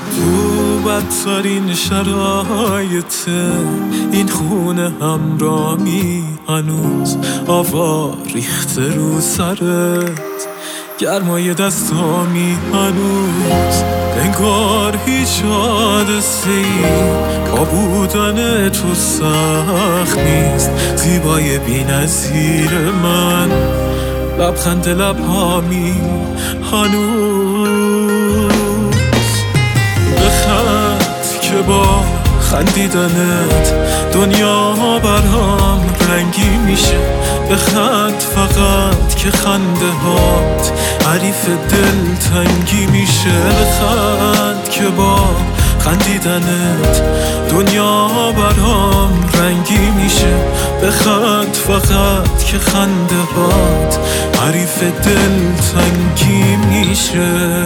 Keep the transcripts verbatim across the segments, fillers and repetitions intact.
تو بدترین شرایط این خونه همرامی هنوز آوا ریخته رو سرت، گرمای دستامی هنوز انگار هیچ حادثه‌ای با بودن تو سخت نیست. زیبای بی‌نظیر من، لبخند لبهامی هنوز. بخند که با خندیدنت دنیا برام رنگی میشه. بخند فقط که خنده هات حریف دل تنگی میشه. بخند که با خندیدنت دنیا برام رنگی میشه. بخند فقط که خنده هات حریف دل تنگی میشه.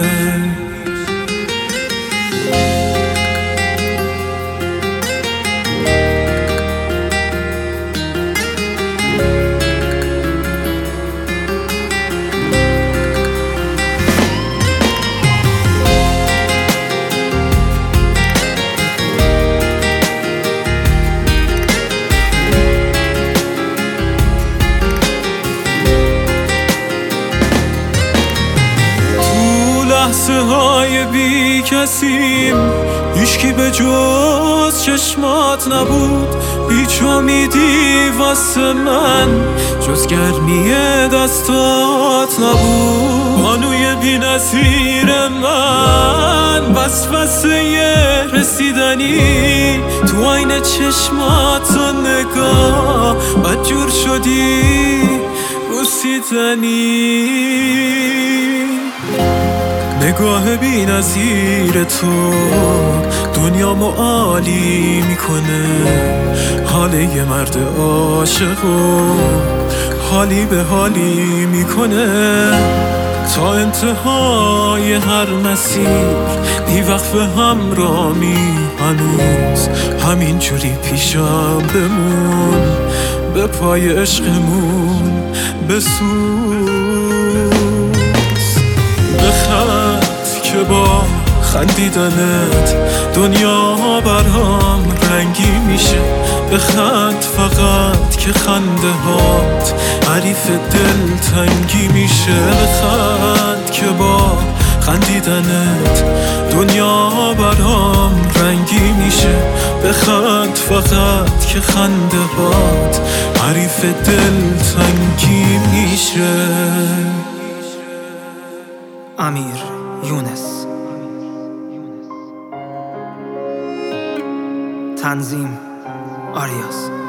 لحظه های بی کسیم، هیچکی به جز چشمات نبود. هیچ امیدی واسه من جز گرمی دستات نبود. بانوی بی نظیر من، وسوسه رسیدنی تو آینه چشمات و نگاه بدجور شدی بوسیدنی. نگاه بی نظیر تو دنیامو عالی میکنه. حال یه مرد عاشقو حالی به حالی میکنه. تا انتهای هر مسیر بی وقف همرامی هنوز همینجوری پیشم بمون. به پای عشقمون بسوز. بخند که با خندیدنت دنیا برام رنگی میشه. بخند فقط که خنده هات حریف دل تنگی میشه. بخند که با خندیدنت دنیا برام رنگی میشه. بخند فقط که خنده هات حریف دل تنگی میشه. امیر یونس. تنظیم آریاس.